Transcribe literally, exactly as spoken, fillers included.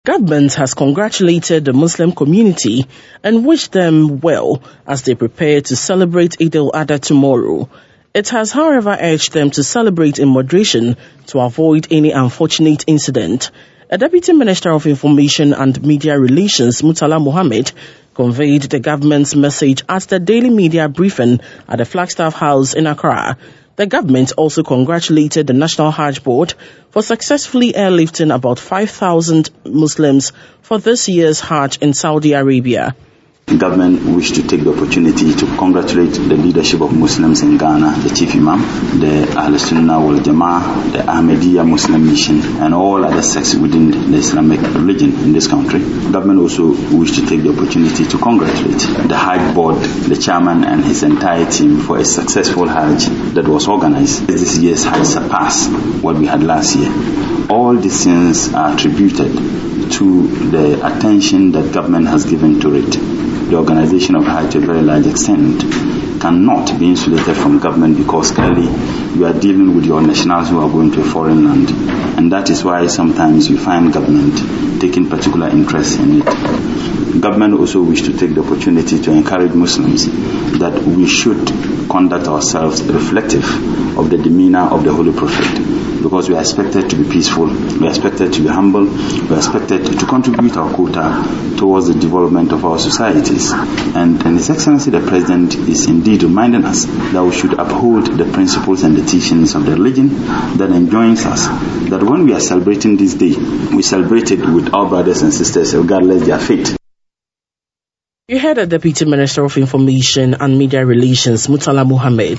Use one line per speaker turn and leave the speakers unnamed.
Government has congratulated the Muslim community and wished them well as they prepare to celebrate Eid al-Adha tomorrow. It has, however, urged them to celebrate in moderation to avoid any unfortunate incident. A Deputy Minister of Information and Media Relations, Murtala Mohammed, conveyed the government's message at the daily media briefing at the Flagstaff House in Accra. The government also congratulated the National Hajj Board for successfully airlifting about five thousand Muslims for this year's Hajj in Saudi Arabia.
The government wished to take the opportunity to congratulate the leadership of Muslims in Ghana, the Chief Imam, the Ahl Sunnah wal Jama'ah, the Ahmadiyya Muslim Mission, and all other sects within the Islamic religion in this country. The government also wished to take the opportunity to congratulate the Hajj Board, the chairman and his entire team for a successful Hajj that was organized. This year's Hajj surpassed what we had last year. All these things are attributed to the attention that government has given to it. The organization of Hajj to a very large extent cannot be insulated from government because clearly you are dealing with your nationals who are going to a foreign land, and that is why sometimes you find government taking particular interest in it. Government also wish to take the opportunity to encourage Muslims that we should conduct ourselves reflective of the demeanor of the Holy Prophet, because we are expected to be peaceful, we are expected to be humble, we are expected to contribute our quota towards the development of our societies. And, and His Excellency the President is indeed reminding us that we should uphold the principles and the teachings of the religion that enjoins us that when we are celebrating this day, we celebrate it with our brothers and sisters regardless their faith.
You heard the Deputy Minister of Information and Media Relations, Murtala Mohammed.